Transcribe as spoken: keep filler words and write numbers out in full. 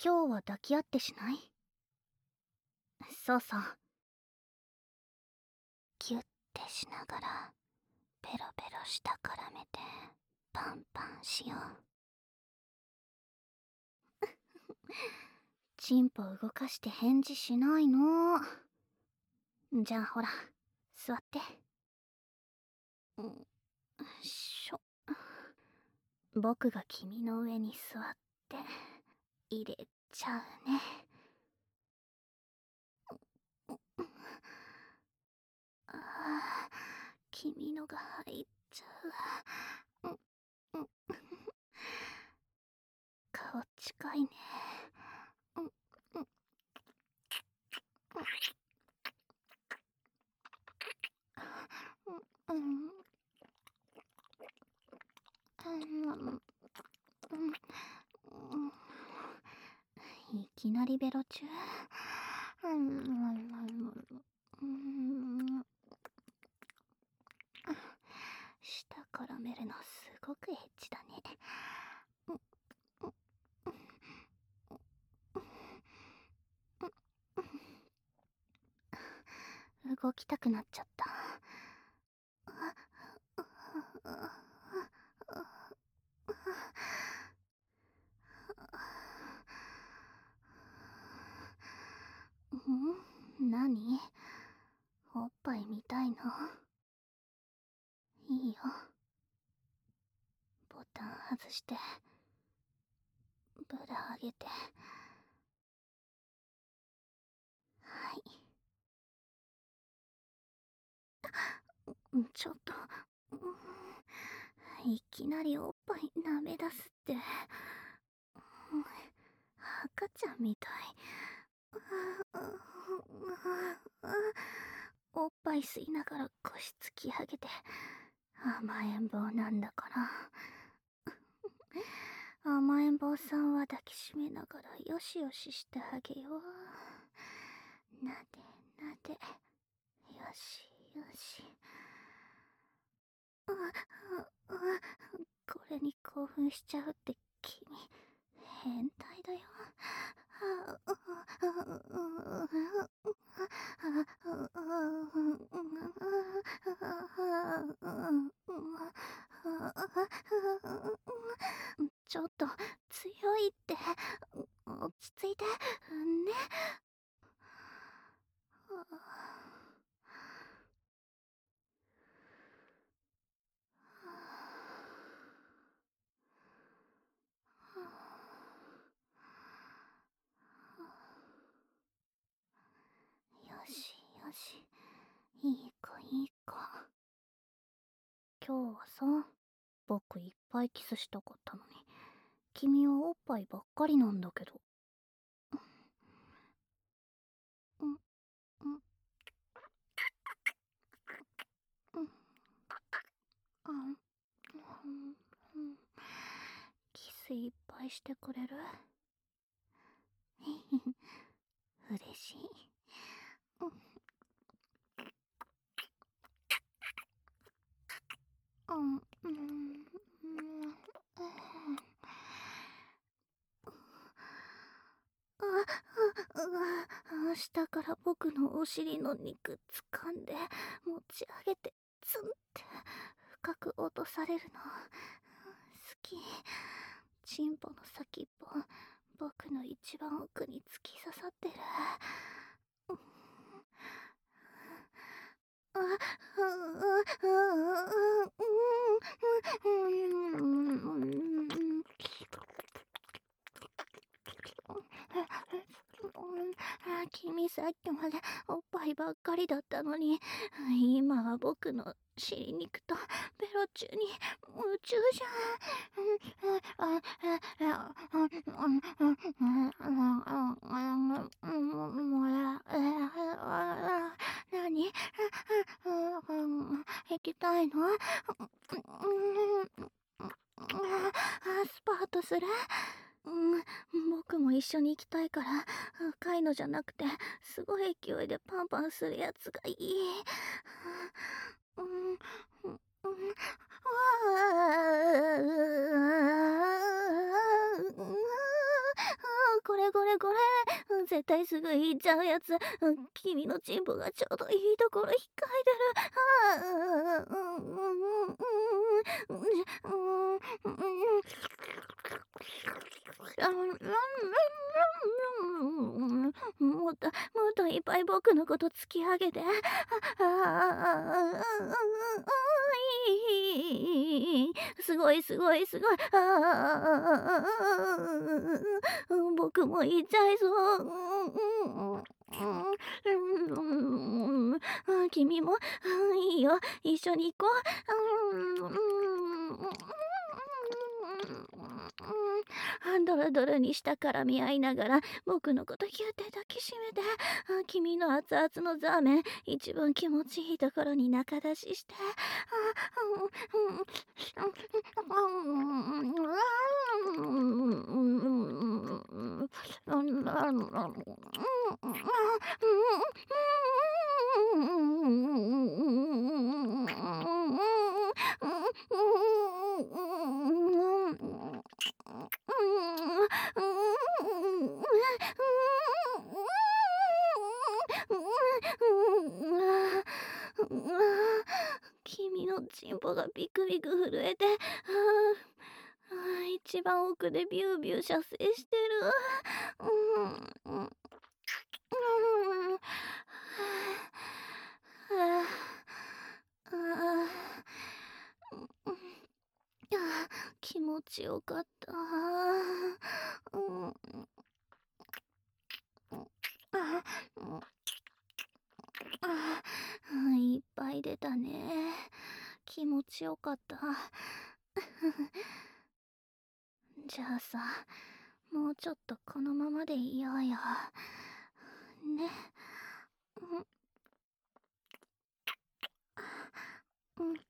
今日は抱き合ってしない？そうそう。ギュッてしながらペロペロ舌絡めてパンパンしよう。チンポ動かして返事しないの。じゃあほら、座って。んしょ。僕が君の上に座って入れちゃうね。ああ、君のが入っちゃう。うんうん、顔近いね。うんうんうんうんいきなりベロ中。舌絡めるのすごくエッチだね。動きたくなっちゃった。ん？何？おっぱい見たいの？いいよ。ボタン外してブラ上げて。はい。ちょっと、いきなりおっぱい舐め出すって、赤ちゃんみたい。おっぱい吸いながら腰突き上げて甘えん坊なんだから。甘えん坊さんは抱きしめながらよしよししてあげよう。なでなで、よしよし。これに興奮しちゃうって君変態だよ。ちょっと強いって。落ち着いてね。よしよし、いい子いい子。今日はさ、僕いっぱいキスしたかったのに君はおっぱいばっかりなんだけど。うんうんうんあんキスいっぱいしてくれる？嬉しい。うんうんうんああ、下から僕のお尻の肉掴んで持ち上げてツンって深く落とされるの好き。チンポの先っぽ僕の一番奥に突き刺さってる。君さっきまでおっぱいばっかりだったのに今は僕の尻肉とベロ中に夢中じゃん。何？行きたいの？スパートする？うん、僕も一緒に行きたいから赤いのじゃなくてすごい勢いでパンパンするやつがいい。うん、うん、これこれ絶対すぐ行っちゃうやつ。うん、君のチンポがちょうどいいところ引っかいてる。ああ、うんうんうんうんうんうんうんうん。もっともっといっぱい僕のこと突き上げて。ああああ、すごいすごいすごい。ああ、僕も行っちゃいそう。うんうんうんうん、君も、いいよ、一緒に行こう。ドロドロにした絡み合いながら僕のことギュって抱きしめて、君の熱々のザーメン一番気持ちいいところに中出しして、君のチンポがビクビク震えて、一番奥でビュービュー射精してる。うんうんうん、気持ちよかった。うん、いっぱい出たね。気持ちよかった。じゃあさ、もうちょっとこのままでいようよ。ね。うん。うん。